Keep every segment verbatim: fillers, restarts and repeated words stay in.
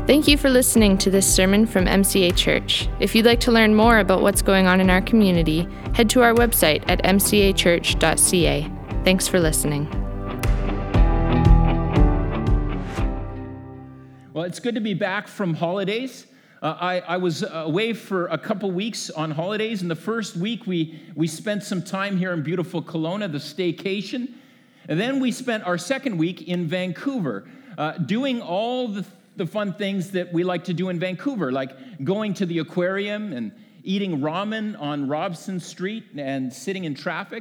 Thank you for listening to this sermon from M C A Church. If you'd like to learn more about what's going on in our community, head to our website at m c a church dot c a. Thanks for listening. Well, it's good to be back from holidays. Uh, I, I was away for a couple weeks on holidays, and the first week we, we spent some time here in beautiful Kelowna, the staycation. And then we spent our second week in Vancouver, uh, doing all the the fun things that we like to do in Vancouver, like going to the aquarium and eating ramen on Robson Street and sitting in traffic.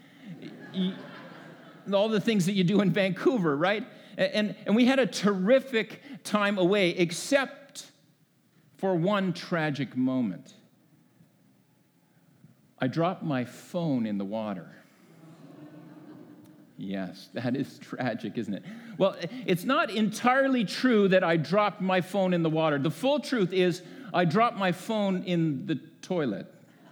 All the things that you do in Vancouver, right? And, and we had a terrific time away, except for one tragic moment. I dropped my phone in the water. Yes, that is tragic, isn't it? Well, it's not entirely true that I dropped my phone in the water. The full truth is I dropped my phone in the toilet.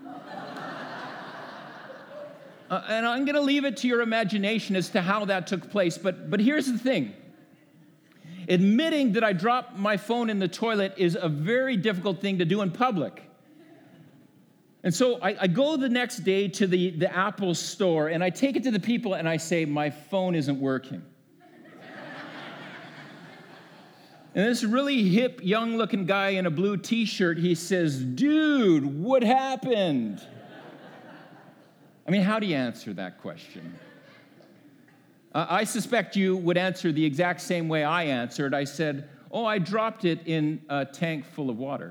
uh, and I'm going to leave it to your imagination as to how that took place. But, but here's the thing. Admitting that I dropped my phone in the toilet is a very difficult thing to do in public. And so I, I go the next day to the, the Apple store, and I take it to the people, and I say, my phone isn't working. And this really hip, young-looking guy in a blue T-shirt, he says, dude, what happened? I mean, how do you answer that question? Uh, I suspect you would answer the exact same way I answered. I said, oh, I dropped it in a tank full of water.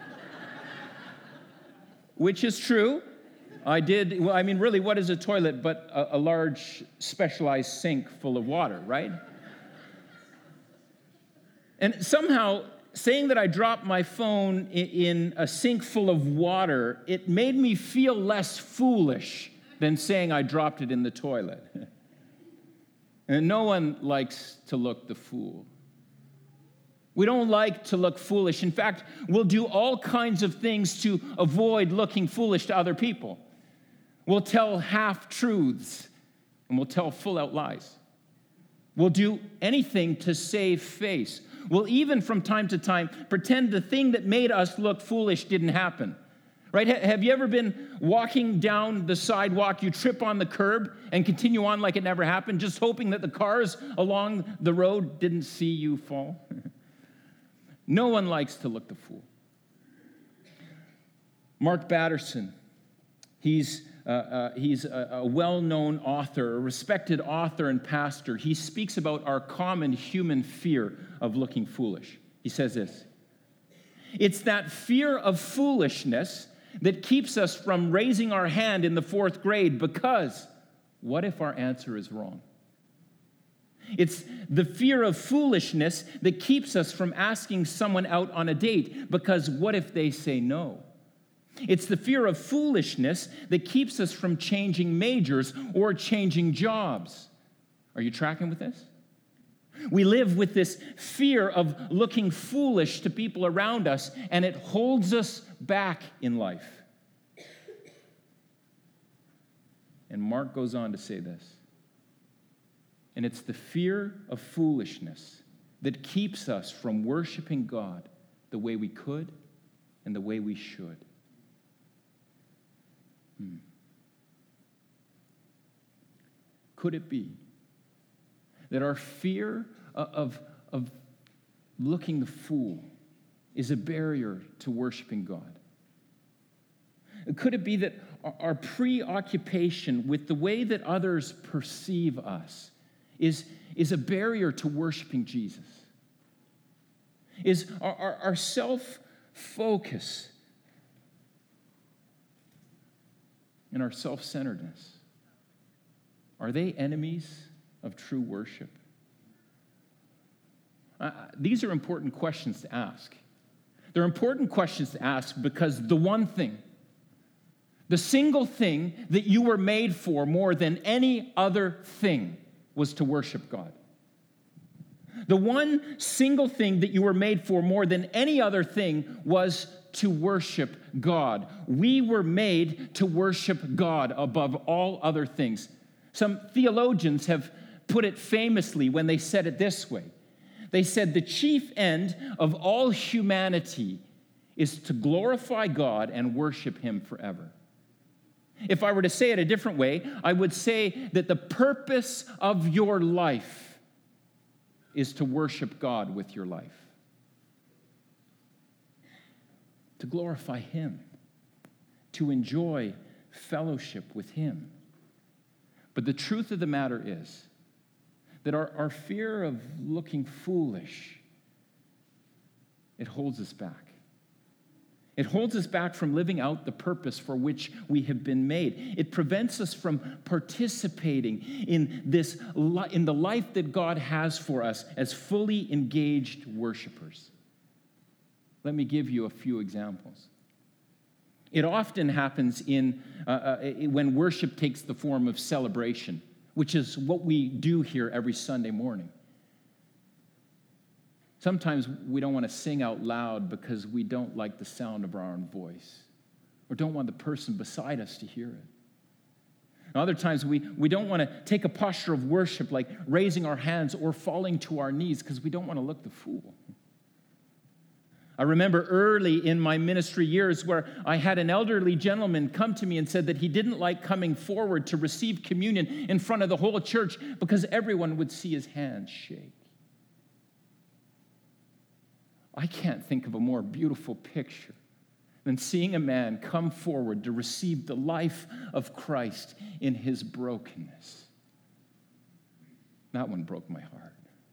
Which is true. I did, well, I mean, really, what is a toilet but a, a large, specialized sink full of water, right? And somehow, saying that I dropped my phone in, in a sink full of water, it made me feel less foolish than saying I dropped it in the toilet. And no one likes to look the fool. We don't like to look foolish. In fact, we'll do all kinds of things to avoid looking foolish to other people. We'll tell half-truths, and we'll tell full-out lies. We'll do anything to save face. We'll even, from time to time, pretend the thing that made us look foolish didn't happen. Right? Have you ever been walking down the sidewalk, you trip on the curb, and continue on like it never happened, just hoping that the cars along the road didn't see you fall? No one likes to look the fool. Mark Batterson, he's, uh, uh, he's a, a well-known author, a respected author and pastor. He speaks about our common human fear of looking foolish. He says this, it's that fear of foolishness that keeps us from raising our hand in the fourth grade because what if our answer is wrong? It's the fear of foolishness that keeps us from asking someone out on a date, because what if they say no? It's the fear of foolishness that keeps us from changing majors or changing jobs. Are you tracking with this? We live with this fear of looking foolish to people around us, and it holds us back in life. And Mark goes on to say this. And it's the fear of foolishness that keeps us from worshiping God the way we could and the way we should. Hmm. Could it be that our fear of, of looking the fool is a barrier to worshiping God? Could it be that our preoccupation with the way that others perceive us is, is a barrier to worshiping Jesus? Is our, our, our self-focus and our self-centeredness, are they enemies of true worship? Uh, these are important questions to ask. They're important questions to ask because the one thing, the single thing that you were made for more than any other thing was to worship God. The one single thing that you were made for more than any other thing was to worship God. We were made to worship God above all other things. Some theologians have put it famously when they said it this way, They said the chief end of all humanity is to glorify God and worship him forever. If I were to say it a different way, I would say that the purpose of your life is to worship God with your life, to glorify him, to enjoy fellowship with him. But the truth of the matter is that our, our fear of looking foolish, it holds us back. It holds us back from living out the purpose for which we have been made. It prevents us from participating in this in the life that God has for us as fully engaged worshipers. Let me give you a few examples. It often happens in uh, uh, when worship takes the form of celebration, which is what we do here every Sunday morning. Sometimes we don't want to sing out loud because we don't like the sound of our own voice or don't want the person beside us to hear it. And other times we, we don't want to take a posture of worship like raising our hands or falling to our knees because we don't want to look the fool. I remember early in my ministry years where I had an elderly gentleman come to me and said that he didn't like coming forward to receive communion in front of the whole church because everyone would see his hands shake. I can't think of a more beautiful picture than seeing a man come forward to receive the life of Christ in his brokenness. That one broke my heart.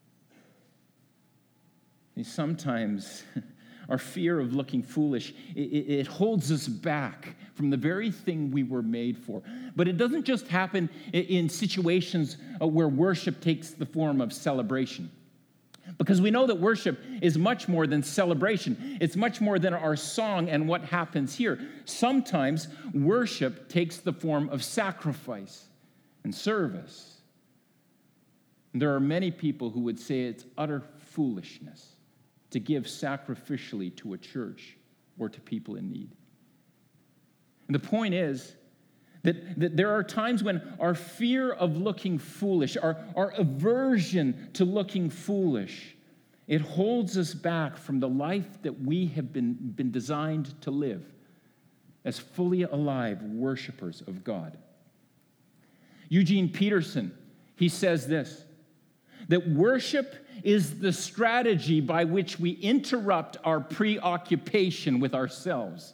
And sometimes our fear of looking foolish, it, it holds us back from the very thing we were made for. But it doesn't just happen in situations where worship takes the form of celebration. Because we know that worship is much more than celebration. It's much more than our song and what happens here. Sometimes worship takes the form of sacrifice and service. And there are many people who would say it's utter foolishness to give sacrificially to a church or to people in need. And the point is that, that there are times when our fear of looking foolish, our, our aversion to looking foolish, it holds us back from the life that we have been, been designed to live as fully alive worshipers of God. Eugene Peterson, he says this, that worship is the strategy by which we interrupt our preoccupation with ourselves.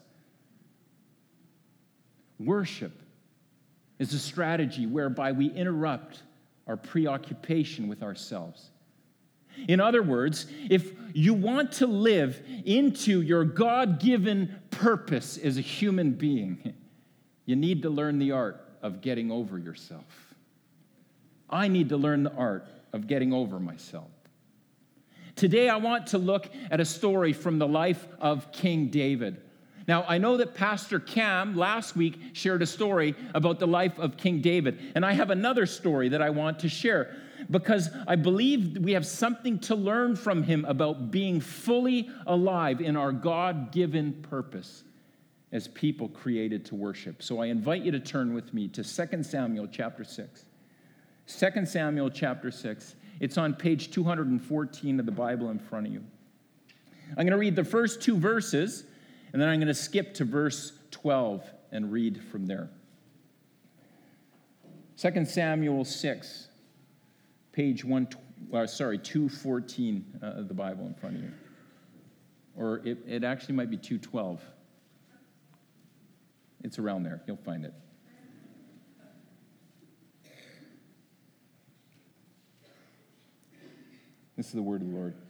Worship is a strategy whereby we interrupt our preoccupation with ourselves. In other words, if you want to live into your God-given purpose as a human being, you need to learn the art of getting over yourself. I need to learn the art of getting over myself. Today, I want to look at a story from the life of King David. Now, I know that Pastor Cam last week shared a story about the life of King David, and I have another story that I want to share because I believe we have something to learn from him about being fully alive in our God-given purpose as people created to worship. So I invite you to turn with me to Second Samuel chapter six. Second Samuel chapter six. It's on page two hundred fourteen of the Bible in front of you. I'm going to read the first two verses, and then I'm going to skip to verse twelve and read from there. Second Samuel six, page one, uh, sorry, two fourteen uh, of the Bible in front of you. Or it, it actually might be two twelve. It's around there. You'll find it. This is the word of the Lord.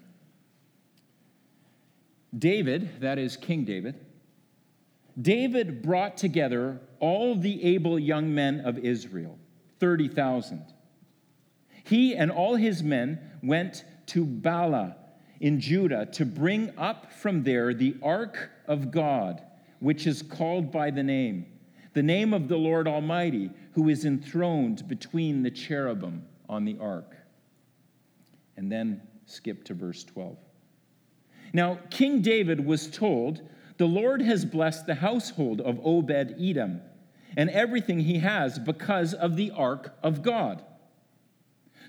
David, that is King David, David brought together all the able young men of Israel, thirty thousand. He and all his men went to Baalah in Judah to bring up from there the ark of God, which is called by the name, the name of the Lord Almighty, who is enthroned between the cherubim on the ark. And then skip to verse twelve. Now, King David was told, the Lord has blessed the household of Obed-Edom and everything he has because of the ark of God.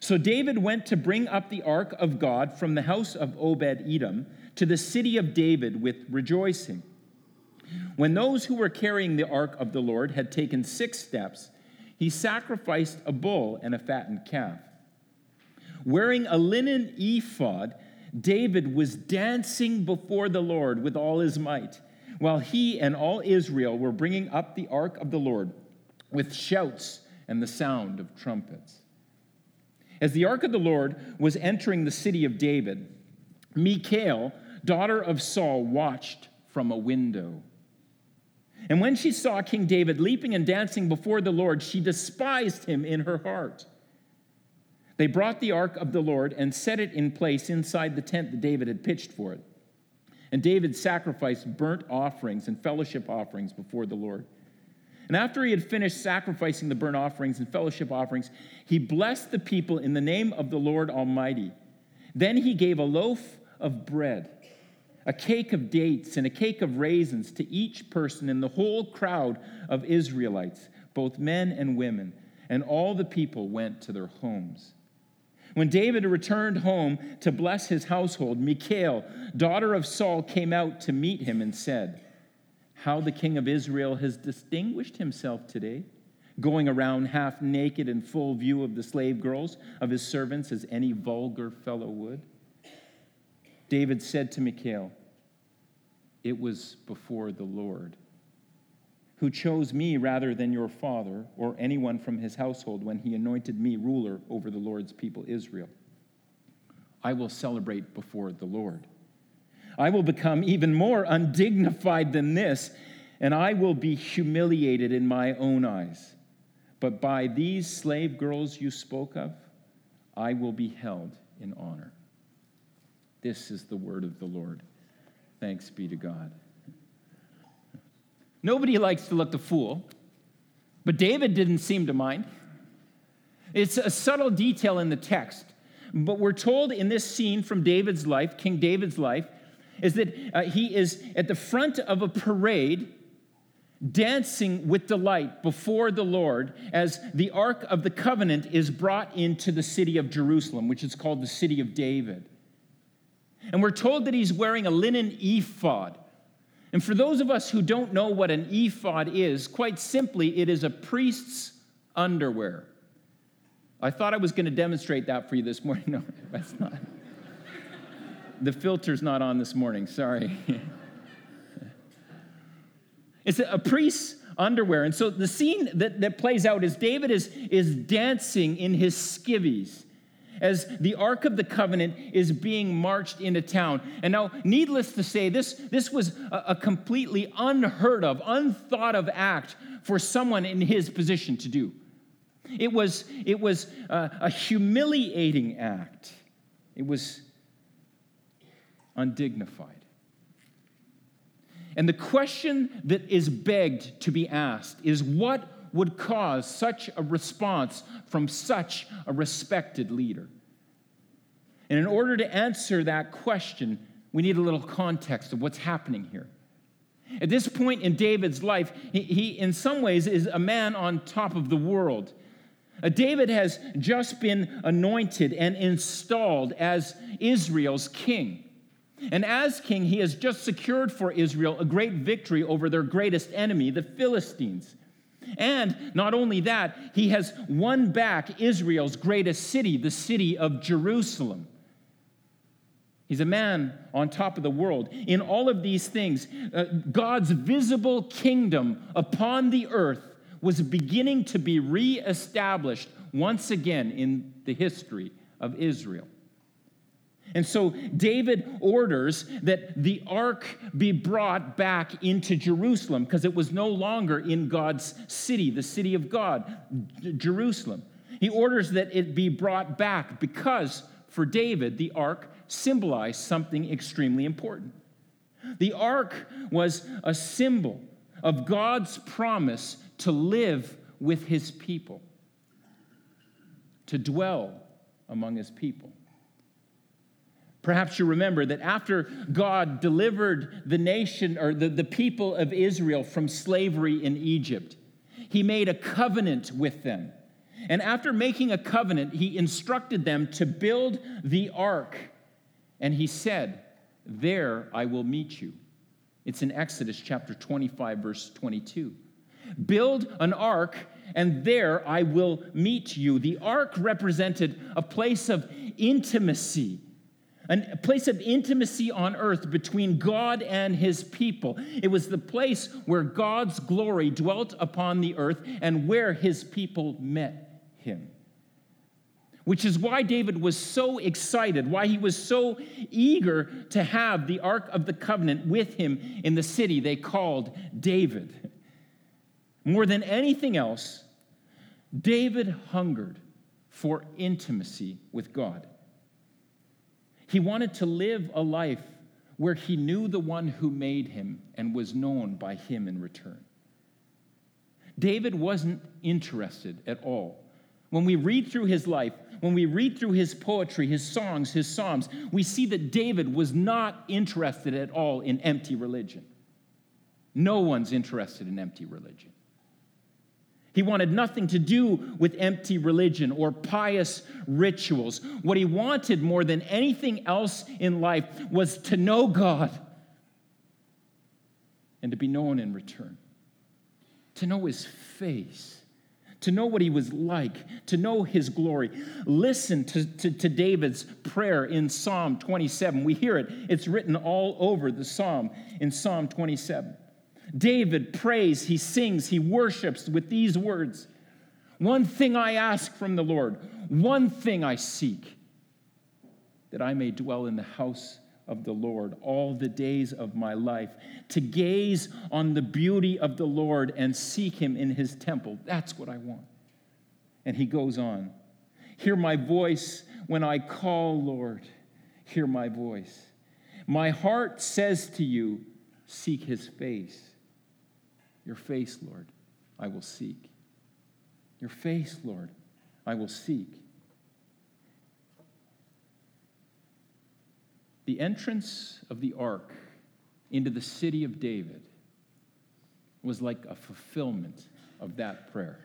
So David went to bring up the ark of God from the house of Obed-Edom to the city of David with rejoicing. When those who were carrying the ark of the Lord had taken six steps, he sacrificed a bull and a fattened calf. Wearing a linen ephod, David was dancing before the Lord with all his might, while he and all Israel were bringing up the ark of the Lord with shouts and the sound of trumpets. As the ark of the Lord was entering the city of David, Michal, daughter of Saul, watched from a window. And when she saw King David leaping and dancing before the Lord, she despised him in her heart. They brought the ark of the Lord and set it in place inside the tent that David had pitched for it. And David sacrificed burnt offerings and fellowship offerings before the Lord. And after he had finished sacrificing the burnt offerings and fellowship offerings, he blessed the people in the name of the Lord Almighty. Then he gave a loaf of bread, a cake of dates, and a cake of raisins to each person in the whole crowd of Israelites, both men and women, and all the people went to their homes. When David returned home to bless his household, Michal, daughter of Saul, came out to meet him and said, "How the king of Israel has distinguished himself today, going around half naked in full view of the slave girls of his servants as any vulgar fellow would." David said to Michal, "It was before the Lord, who chose me rather than your father or anyone from his household when he anointed me ruler over the Lord's people Israel. I will celebrate before the Lord. I will become even more undignified than this, and I will be humiliated in my own eyes. But by these slave girls you spoke of, I will be held in honor." This is the word of the Lord. Thanks be to God. Nobody likes to look the fool, but David didn't seem to mind. It's a subtle detail in the text, but we're told in this scene from David's life, King David's life, is that uh, he is at the front of a parade dancing with delight before the Lord as the Ark of the Covenant is brought into the city of Jerusalem, which is called the city of David. And we're told that he's wearing a linen ephod. And for those of us who don't know what an ephod is, quite simply, it is a priest's underwear. I thought I was going to demonstrate that for you this morning. No, that's not. The filter's not on this morning, sorry. It's a priest's underwear. And so the scene that, that plays out is David is, is dancing in his skivvies as the Ark of the Covenant is being marched into town. And now, needless to say, this, this was a, a completely unheard of, unthought of act for someone in his position to do. It was, it was a, a humiliating act. It was undignified. And the question that is begged to be asked is, what would cause such a response from such a respected leader? And in order to answer that question, we need a little context of what's happening here. At this point in David's life, he, he in some ways is a man on top of the world. Uh, David has just been anointed and installed as Israel's king. And as king, he has just secured for Israel a great victory over their greatest enemy, the Philistines. And not only that, he has won back Israel's greatest city, the city of Jerusalem. He's a man on top of the world. In all of these things, uh, God's visible kingdom upon the earth was beginning to be reestablished once again in the history of Israel. And so David orders that the ark be brought back into Jerusalem because it was no longer in God's city, the city of God, Jerusalem. He orders that it be brought back because for David, the ark symbolized something extremely important. The ark was a symbol of God's promise to live with his people, to dwell among his people. Perhaps you remember that after God delivered the nation or the, the people of Israel from slavery in Egypt, he made a covenant with them. And after making a covenant, he instructed them to build the ark. And he said, "There I will meet you." It's in Exodus chapter twenty-five, verse twenty-two. Build an ark, and there I will meet you. The ark represented a place of intimacy, a place of intimacy on earth between God and his people. It was the place where God's glory dwelt upon the earth and where his people met him. Which is why David was so excited, why he was so eager to have the Ark of the Covenant with him in the city they called David. More than anything else, David hungered for intimacy with God. He wanted to live a life where he knew the one who made him and was known by him in return. David wasn't interested at all. When we read through his life, when we read through his poetry, his songs, his psalms, we see that David was not interested at all in empty religion. No one's interested in empty religion. He wanted nothing to do with empty religion or pious rituals. What he wanted more than anything else in life was to know God and to be known in return, to know his face, to know what he was like, to know his glory. Listen to, to, to David's prayer in Psalm twenty-seven. We hear it. It's written all over the psalm in Psalm twenty-seven. David prays, he sings, he worships with these words. "One thing I ask from the Lord, one thing I seek, that I may dwell in the house of the Lord all the days of my life, to gaze on the beauty of the Lord and seek him in his temple." That's what I want. And he goes on. "Hear my voice when I call, Lord. Hear my voice. My heart says to you, seek his face." Your face, Lord, I will seek. Your face, Lord, I will seek. The entrance of the ark into the city of David was like a fulfillment of that prayer.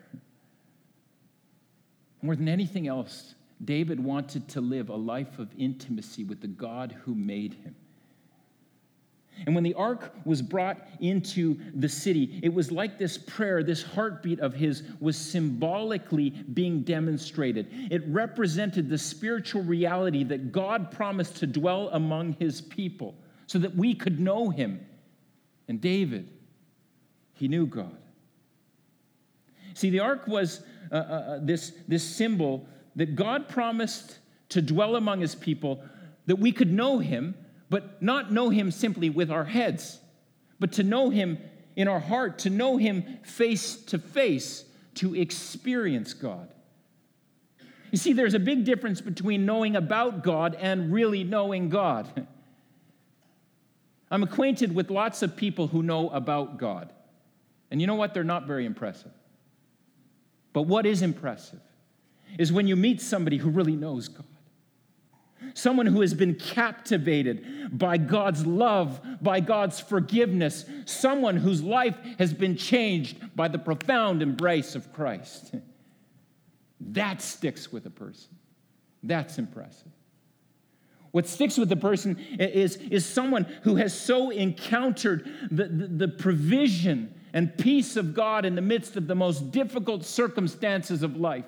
More than anything else, David wanted to live a life of intimacy with the God who made him. And when the ark was brought into the city, it was like this prayer, this heartbeat of his was symbolically being demonstrated. It represented the spiritual reality that God promised to dwell among his people so that we could know him. And David, he knew God. See, the ark was uh, uh, this, this symbol that God promised to dwell among his people, that we could know him, but not know him simply with our heads, but to know him in our heart, to know him face to face, to experience God. You see, there's a big difference between knowing about God and really knowing God. I'm acquainted with lots of people who know about God. And you know what? They're not very impressive. But what is impressive is when you meet somebody who really knows God. Someone who has been captivated by God's love, by God's forgiveness. Someone whose life has been changed by the profound embrace of Christ. That sticks with a person. That's impressive. What sticks with the person is, is someone who has so encountered the, the, the provision and peace of God in the midst of the most difficult circumstances of life.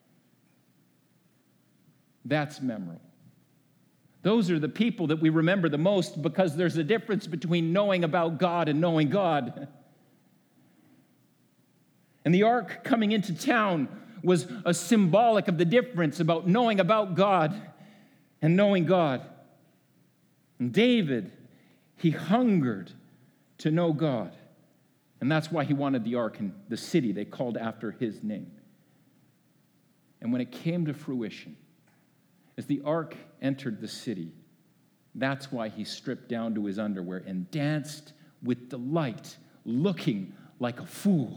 That's memorable. Those are the people that we remember the most because there's a difference between knowing about God and knowing God. And the ark coming into town was a symbolic of the difference about knowing about God and knowing God. And David, he hungered to know God. And that's why he wanted the ark in the city they called after his name. And when it came to fruition, as the ark entered the city, that's why he stripped down to his underwear and danced with delight, looking like a fool,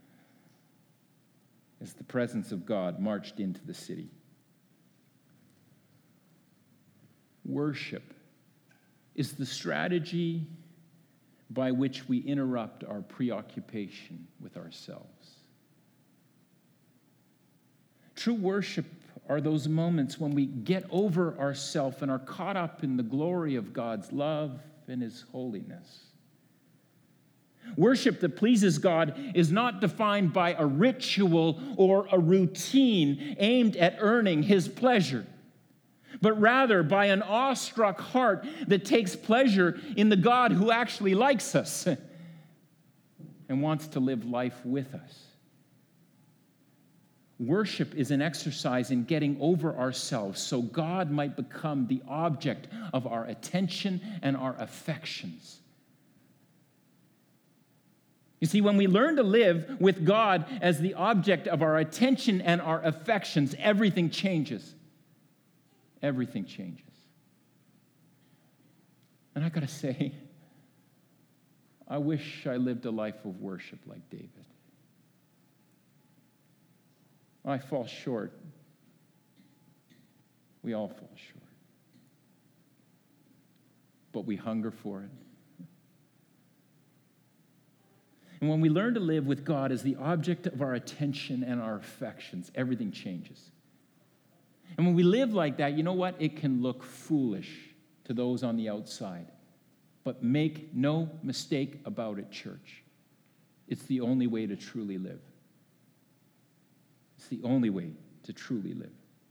as the presence of God marched into the city. Worship is the strategy by which we interrupt our preoccupation with ourselves. True worship are those moments when we get over ourselves and are caught up in the glory of God's love and his holiness. Worship that pleases God is not defined by a ritual or a routine aimed at earning his pleasure, but rather by an awestruck heart that takes pleasure in the God who actually likes us and wants to live life with us. Worship is an exercise in getting over ourselves so God might become the object of our attention and our affections. You see, when we learn to live with God as the object of our attention and our affections, everything changes. Everything changes. And I gotta say, I wish I lived a life of worship like David. I fall short. We all fall short. But we hunger for it. And when we learn to live with God as the object of our attention and our affections, everything changes. And when we live like that, you know what? It can look foolish to those on the outside. But make no mistake about it, church. It's the only way to truly live. It's the only way to truly live.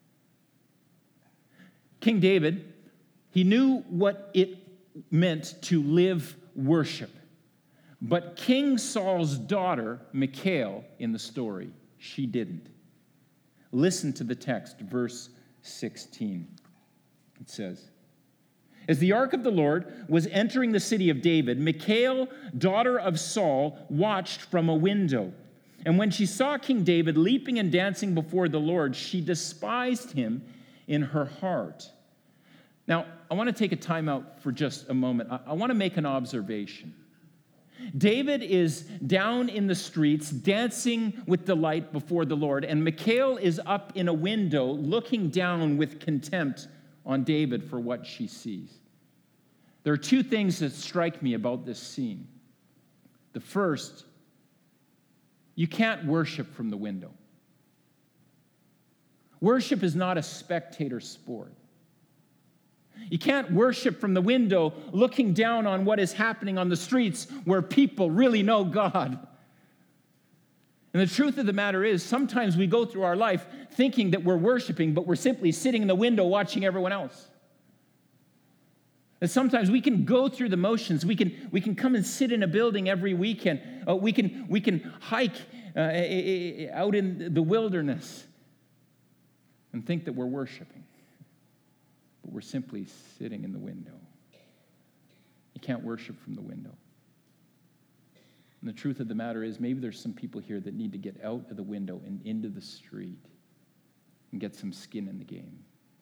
King David, he knew what it meant to live worship. But King Saul's daughter, Michal, in the story, she didn't. Listen to the text, verse sixteen. It says, "As the ark of the Lord was entering the city of David, Michal, daughter of Saul, watched from a window. And when she saw King David leaping and dancing before the Lord, she despised him in her heart." Now, I want to take a time out for just a moment. I, I want to make an observation. David is down in the streets dancing with delight before the Lord, and Michal is up in a window looking down with contempt on David for what she sees. There are two things that strike me about this scene. The first, you can't worship from the window. Worship is not a spectator sport. You can't worship from the window looking down on what is happening on the streets where people really know God. And the truth of the matter is, sometimes we go through our life thinking that we're worshiping, but we're simply sitting in the window watching everyone else. And sometimes we can go through the motions. We can, we can come and sit in a building every weekend. Uh, we can, we can hike uh, out in the wilderness and think that we're worshiping. But we're simply sitting in the window. You can't worship from the window. And the truth of the matter is, maybe there's some people here that need to get out of the window and into the street and get some skin in the game.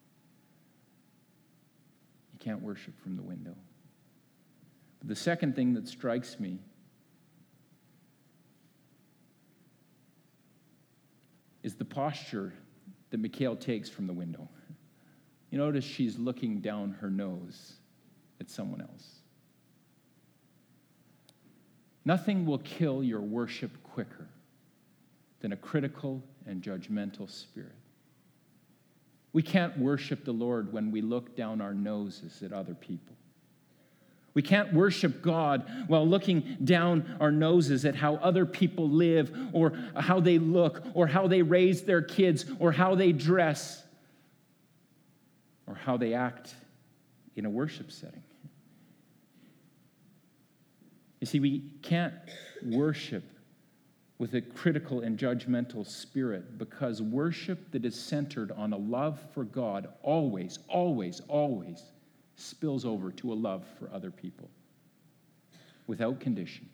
You can't worship from the window. But the second thing that strikes me is the posture that Michal takes from the window. You notice she's looking down her nose at someone else. Nothing will kill your worship quicker than a critical and judgmental spirit. We can't worship the Lord when we look down our noses at other people. We can't worship God while looking down our noses at how other people live, or how they look, or how they raise their kids, or how they dress, or how they act in a worship setting. You see, we can't worship with a critical and judgmental spirit, because worship that is centered on a love for God always, always, always spills over to a love for other people without condition.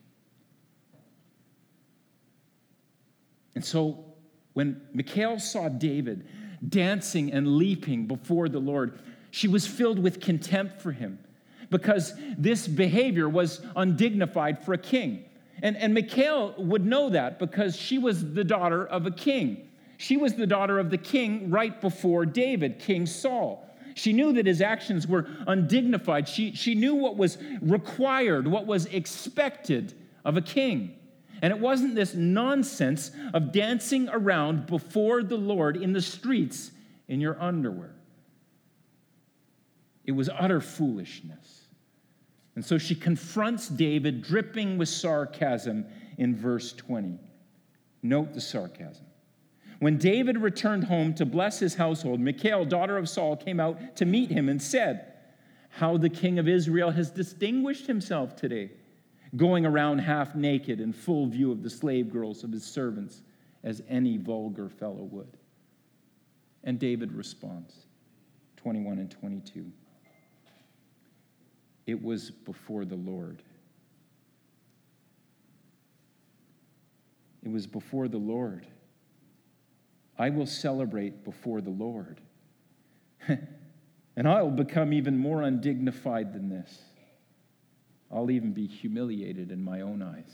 And so when Michal saw David dancing and leaping before the Lord, she was filled with contempt for him, because this behavior was undignified for a king. And, and Michal would know that, because she was the daughter of a king. She was the daughter of the king right before David, King Saul. She knew that his actions were undignified. She, she knew what was required, what was expected of a king. And it wasn't this nonsense of dancing around before the Lord in the streets in your underwear. It was utter foolishness. And so she confronts David, dripping with sarcasm, in verse twenty. Note the sarcasm. When David returned home to bless his household, Michal, daughter of Saul, came out to meet him and said, "How the king of Israel has distinguished himself today, going around half naked in full view of the slave girls of his servants, as any vulgar fellow would." And David responds, twenty-one and twenty-two. It was before the Lord. It was before the Lord. I will celebrate before the Lord. And I will become even more undignified than this. I'll even be humiliated in my own eyes.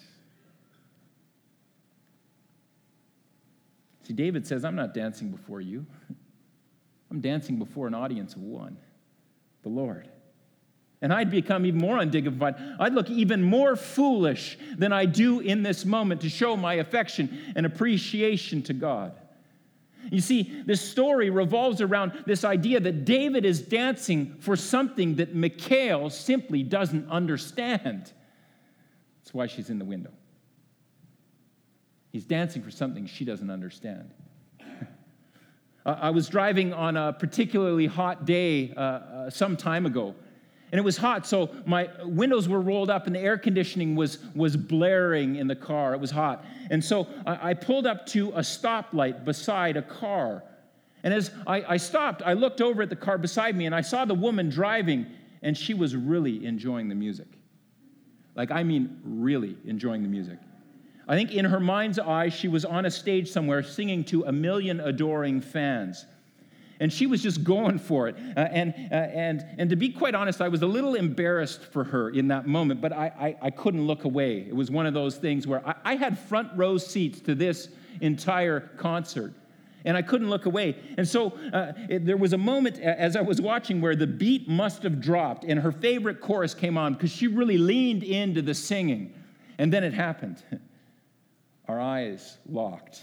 See, David says, I'm not dancing before you. I'm dancing before an audience of one, the Lord. And I'd become even more undignified. I'd look even more foolish than I do in this moment to show my affection and appreciation to God. You see, this story revolves around this idea that David is dancing for something that Michal simply doesn't understand. That's why she's in the window. He's dancing for something she doesn't understand. I was driving on a particularly hot day uh, uh, some time ago. And it was hot, so my windows were rolled up and the air conditioning was, was blaring in the car. It was hot. And so I, I pulled up to a stoplight beside a car. And as I, I stopped, I looked over at the car beside me and I saw the woman driving, and she was really enjoying the music. Like, I mean, really enjoying the music. I think in her mind's eye, she was on a stage somewhere singing to a million adoring fans. And she was just going for it. Uh, and, uh, and, and to be quite honest, I was a little embarrassed for her in that moment, but I, I, I couldn't look away. It was one of those things where I, I had front row seats to this entire concert, and I couldn't look away. And so uh, it, there was a moment as I was watching where the beat must have dropped, and her favorite chorus came on because she really leaned into the singing. And then it happened. Our eyes locked.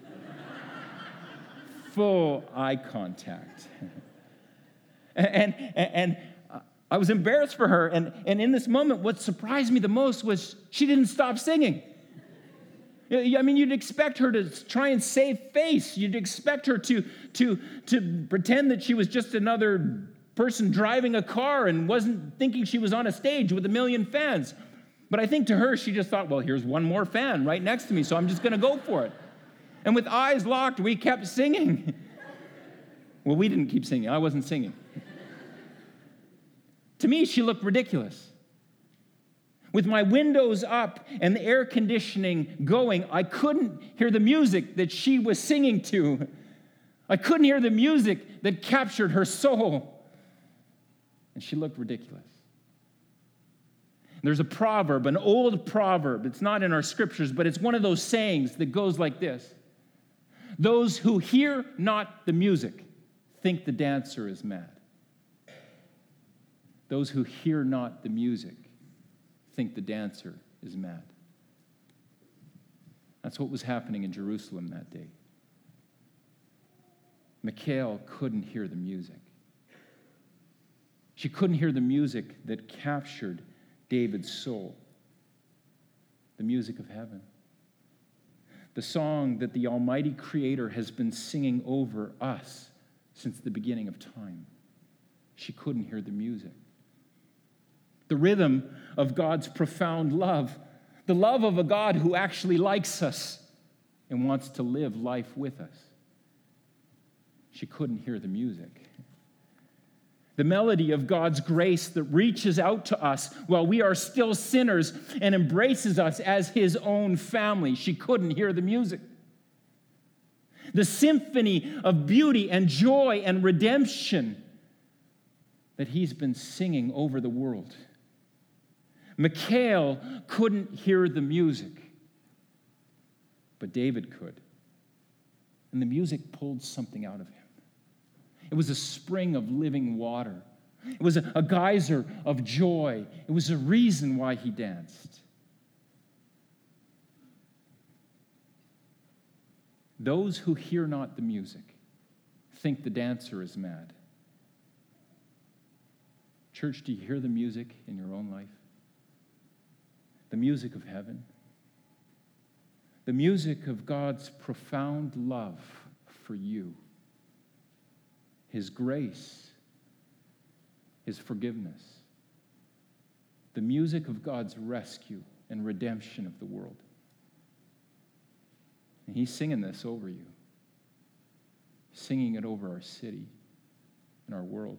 Full eye contact. and, and, and I was embarrassed for her. And, and in this moment, what surprised me the most was she didn't stop singing. I mean, you'd expect her to try and save face. You'd expect her to, to, to pretend that she was just another person driving a car and wasn't thinking she was on a stage with a million fans. But I think to her, she just thought, well, here's one more fan right next to me, so I'm just going to go for it. And with eyes locked, we kept singing. Well, we didn't keep singing. I wasn't singing. To me, she looked ridiculous. With my windows up and the air conditioning going, I couldn't hear the music that she was singing to. I couldn't hear the music that captured her soul. And she looked ridiculous. There's a proverb, an old proverb. It's not in our scriptures, but it's one of those sayings that goes like this. Those who hear not the music think the dancer is mad. Those who hear not the music think the dancer is mad. That's what was happening in Jerusalem that day. Michal couldn't hear the music. She couldn't hear the music that captured David's soul, the music of heaven. The song that the Almighty Creator has been singing over us since the beginning of time. She couldn't hear the music. The rhythm of God's profound love, the love of a God who actually likes us and wants to live life with us. She couldn't hear the music. The melody of God's grace that reaches out to us while we are still sinners and embraces us as his own family. She couldn't hear the music. The symphony of beauty and joy and redemption that he's been singing over the world. Michal couldn't hear the music, but David could. And the music pulled something out of him. It was a spring of living water. It was a, a geyser of joy. It was a reason why he danced. Those who hear not the music think the dancer is mad. Church, do you hear the music in your own life? The music of heaven. The music of God's profound love for you. His grace. His forgiveness. The music of God's rescue and redemption of the world. And he's singing this over you. Singing it over our city and our world.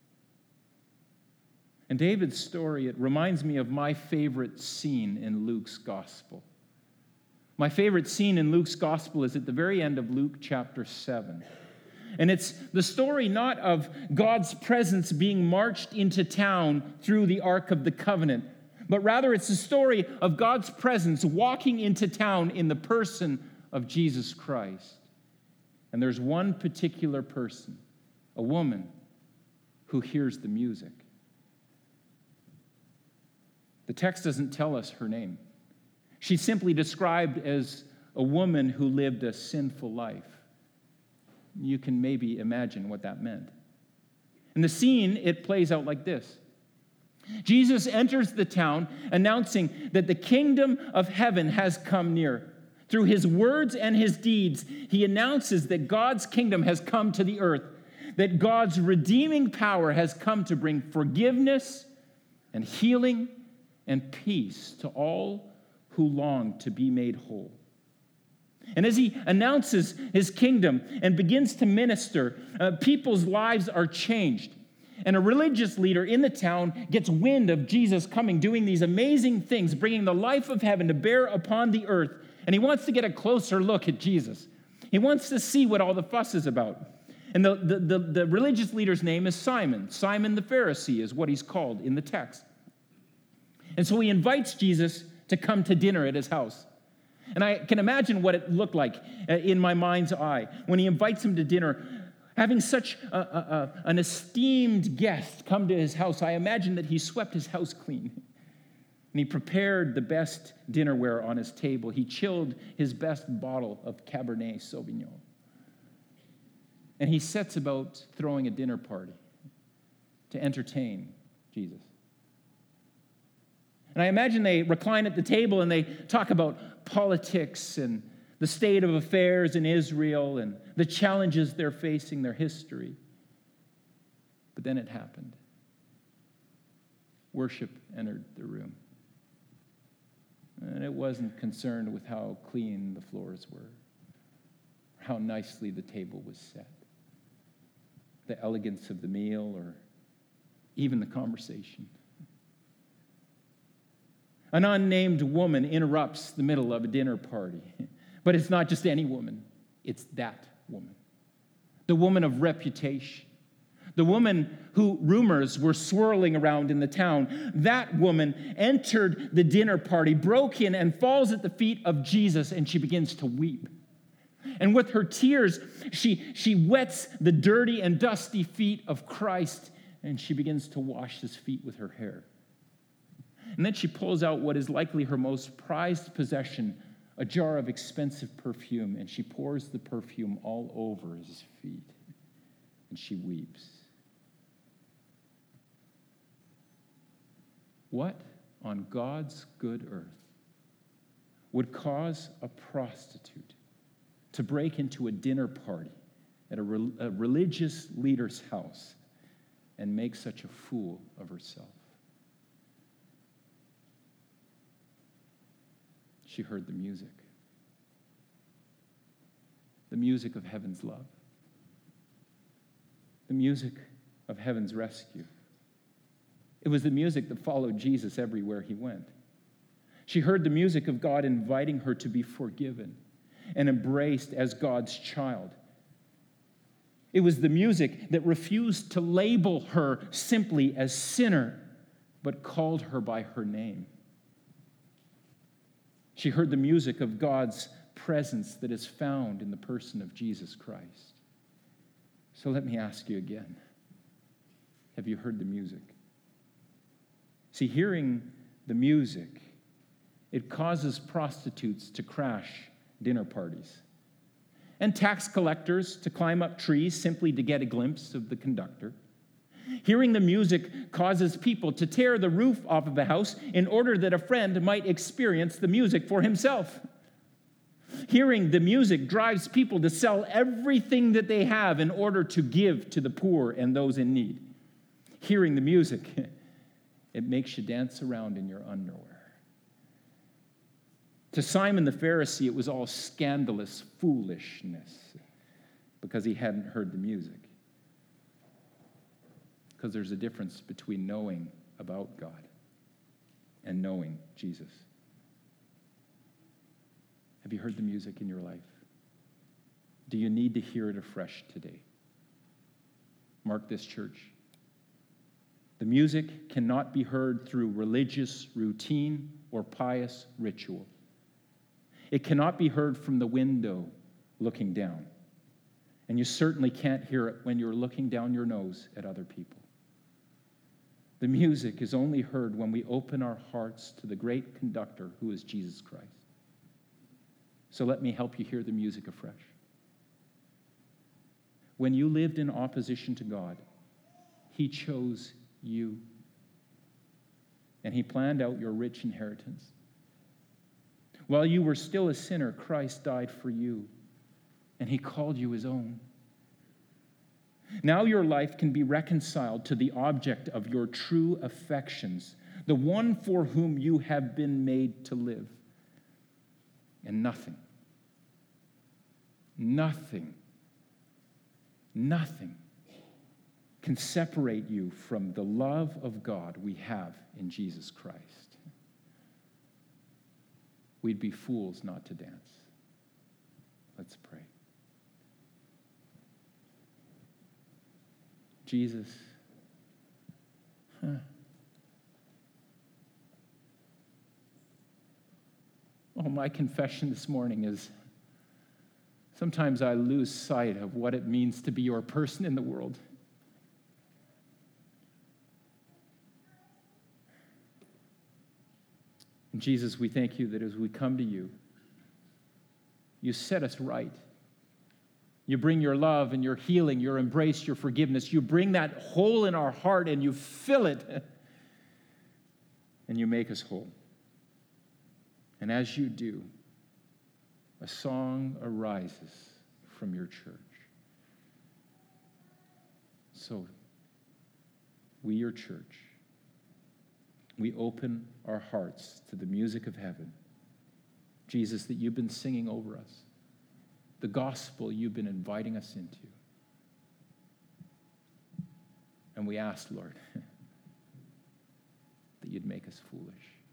And David's story, it reminds me of my favorite scene in Luke's gospel. My favorite scene in Luke's gospel is at the very end of Luke chapter seven. And it's the story not of God's presence being marched into town through the Ark of the Covenant, but rather it's the story of God's presence walking into town in the person of Jesus Christ. And there's one particular person, a woman, who hears the music. The text doesn't tell us her name. She's simply described as a woman who lived a sinful life. You can maybe imagine what that meant. In the scene, it plays out like this. Jesus enters the town announcing that the kingdom of heaven has come near. Through his words and his deeds, he announces that God's kingdom has come to the earth, that God's redeeming power has come to bring forgiveness and healing and peace to all who long to be made whole. And as he announces his kingdom and begins to minister, uh, people's lives are changed. And a religious leader in the town gets wind of Jesus coming, doing these amazing things, bringing the life of heaven to bear upon the earth. And he wants to get a closer look at Jesus. He wants to see what all the fuss is about. And the, the, the, the religious leader's name is Simon. Simon the Pharisee is what he's called in the text. And so he invites Jesus to come to dinner at his house. And I can imagine what it looked like in my mind's eye when he invites him to dinner. Having such a, a, a, an esteemed guest come to his house, I imagine that he swept his house clean. And he prepared the best dinnerware on his table. He chilled his best bottle of Cabernet Sauvignon. And he sets about throwing a dinner party to entertain Jesus. And I imagine they recline at the table and they talk about politics and the state of affairs in Israel and the challenges they're facing, their history. But then it happened. Worship entered the room. And it wasn't concerned with how clean the floors were, or how nicely the table was set, the elegance of the meal, or even the conversation. An unnamed woman interrupts the middle of a dinner party. But it's not just any woman. It's that woman. The woman of reputation. The woman who rumors were swirling around in the town. That woman entered the dinner party, broke in, and falls at the feet of Jesus, and she begins to weep. And with her tears, she, she wets the dirty and dusty feet of Christ, and she begins to wash his feet with her hair. And then she pulls out what is likely her most prized possession, a jar of expensive perfume, and she pours the perfume all over his feet, and she weeps. What on God's good earth would cause a prostitute to break into a dinner party at a, re- a religious leader's house and make such a fool of herself? She heard the music. The music of heaven's love. The music of heaven's rescue. It was the music that followed Jesus everywhere he went. She heard the music of God inviting her to be forgiven and embraced as God's child. It was the music that refused to label her simply as sinner, but called her by her name. She heard the music of God's presence that is found in the person of Jesus Christ. So let me ask you again, have you heard the music? See, hearing the music, it causes prostitutes to crash dinner parties. and tax collectors to climb up trees simply to get a glimpse of the conductor. Hearing the music causes people to tear the roof off of a house in order that a friend might experience the music for himself. Hearing the music drives people to sell everything that they have in order to give to the poor and those in need. Hearing the music, it makes you dance around in your underwear. To Simon the Pharisee, it was all scandalous foolishness because he hadn't heard the music. Because there's a difference between knowing about God and knowing Jesus. Have you heard the music in your life? Do you need to hear it afresh today? Mark this, church. The music cannot be heard through religious routine or pious ritual. It cannot be heard from the window looking down. And you certainly can't hear it when you're looking down your nose at other people. The music is only heard when we open our hearts to the great conductor who is Jesus Christ. So let me help you hear the music afresh. When you lived in opposition to God, he chose you. And he planned out your rich inheritance. While you were still a sinner, Christ died for you, and he called you his own. Now your life can be reconciled to the object of your true affections, the one for whom you have been made to live. And nothing, nothing, nothing can separate you from the love of God we have in Jesus Christ. We'd be fools not to dance. Let's pray. Jesus, huh. Oh, my confession this morning is sometimes I lose sight of what it means to be your person in the world. And Jesus, we thank you that as we come to you, you set us right. You bring your love and your healing, your embrace, your forgiveness. You bring that hole in our heart and you fill it. And you make us whole. And as you do, a song arises from your church. So, we, your church, we open our hearts to the music of heaven. Jesus, that you've been singing over us. The gospel you've been inviting us into. And we ask, Lord, that you'd make us foolish.